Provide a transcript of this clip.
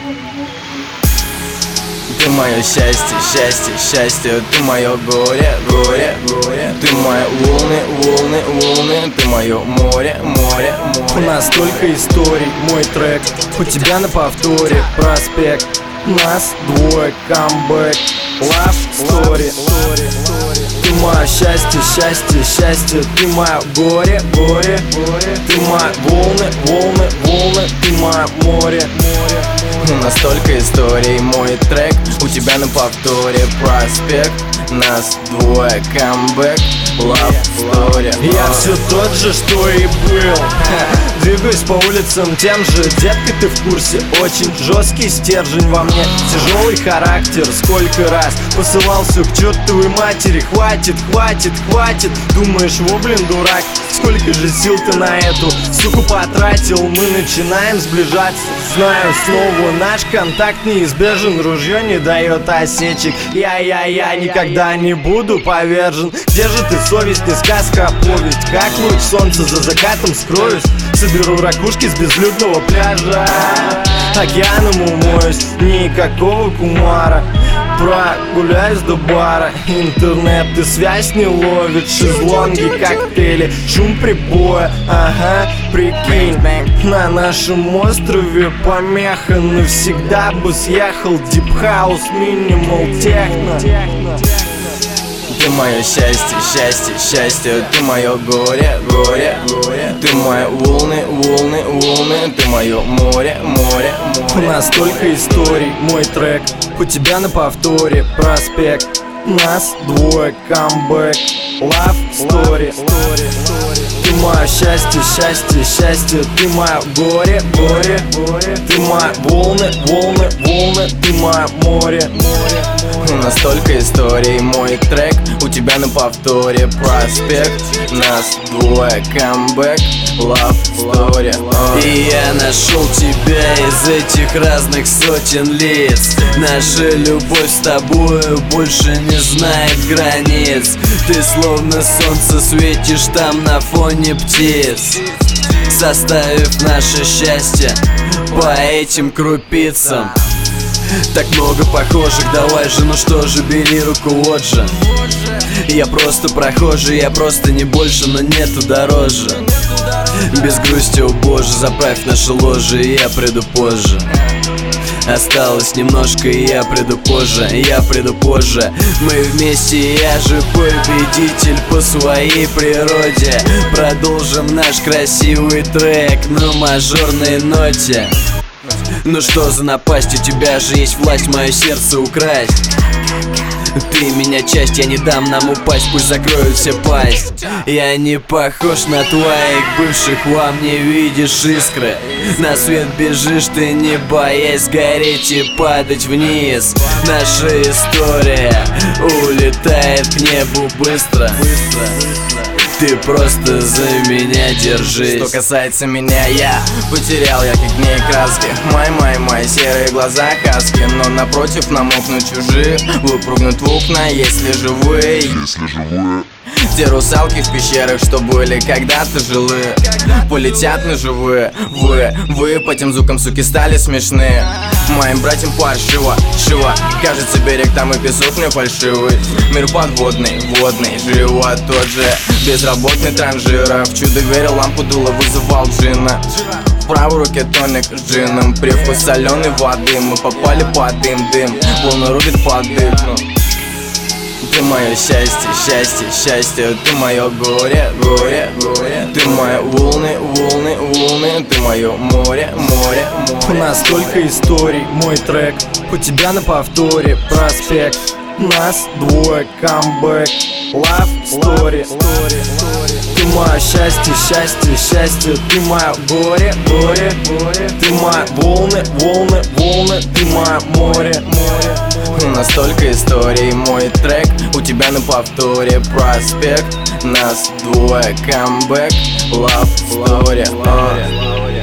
Ты мое счастье, счастье, счастье, ты мое горе, горе, горе. Ты мои волны, волны, волны, ты мое море, море, море. У нас столько историй, мой трек, у тебя на повторе проспект. Нас двое, камбэк, love story. Ты мое счастье, счастье, счастье, ты мое горе, горе, горе. Ты мои волны, волны, волны, ты мое море, море. У нас столько историй, мой трек, у тебя на повторе проспект. Нас двое, камбэк, love story. Я все тот же, что и был. Двигаюсь по улицам тем же. Детка, ты в курсе? Очень жесткий стержень во мне, тяжелый характер. Сколько раз посылал все к чертовой матери. Хватит, хватит, хватит. Думаешь, во, блин, дурак? Сколько же сил ты на эту суку потратил? Мы начинаем сближаться. Знаю, снова наш контакт неизбежен. Ружье не дает осечек. Я никогда не буду повержен. Где же ты, совесть, не сказка, а повесть? Как луч солнца за закатом скроюсь. Соберу ракушки с безлюдного пляжа. Океаном умоюсь, никакого кумара. Прогуляюсь до бара. Интернет и связь не ловит. Шезлонги, коктейли, шум прибоя. Ага, прикинь, на нашем острове помеха. Навсегда бы съехал дипхаус, минимал техно. Ты мое счастье, счастье, счастье, ты мое горе, горе, горе. Ты мои волны, волны, волны, ты мое море, море, море. У нас столько историй, мой трек, у тебя на повторе проспект. Нас двое, камбэк, love story. Ты мое счастье, счастье, счастье, ты мое горе, горе, горе. Ты мои волны, волны, волны, ты мое море, море. У нас столько историй, мой трек, у тебя на повторе проспект. Нас двое, камбэк, love story. И я нашел тебя из этих разных сотен лиц. Наша любовь с тобою больше не знает границ. Ты словно солнце светишь там на фоне птиц, составив наше счастье по этим крупицам. Так много похожих, давай же, ну что же, бери руку, вот же. Я просто прохожий, я просто не больше, но нету дороже. Без грусти, о боже, заправь наше ложе, и я приду позже. Осталось немножко, и я приду позже, я приду позже. Мы вместе, я же победитель по своей природе. Продолжим наш красивый трек на мажорной ноте. Ну что за напасть, у тебя же есть власть мое сердце украсть. Ты меня часть, я не дам нам упасть, пусть закроют все пасть. Я не похож на твоих бывших, во мне видишь искры. На свет бежишь ты, не боясь гореть и падать вниз. Наша история улетает к небу быстро. Ты просто за меня держись. Что касается меня, я потерял я как дней краски. Мои серые глаза хаски. Но напротив намокнут чужие, выпрыгнут в окна, если живые. Те русалки в пещерах, что были когда-то жилые, полетят на живые. Вы по тем звукам, суки, стали смешные. Моим братьям паршиво, шиво. Кажется, берег там и песок мне фальшивый. Мир подводный, водный, живот тот же. Безработный транжира. В чудо верил, лампу дуло, вызывал джина. В правой руке тоник с джином, привкус соленой воды. Мы попали под дым, волны рубит под дых. Ты мое счастье, счастье, счастье, ты мое горе, горе, горе. Ты мои волны, волны, волны, ты мое море, море, море. У нас столько историй, мой трек, у тебя на повторе проспект. Нас двое, камбэк, love story. Ты мое счастье, счастье, счастье, ты мое горе, горе, горе. Ты мои волны, волны, волны, ты мое море, море. У нас столько историй, мой трек, у тебя на повторе проспект. Нас двое, камбэк, love story.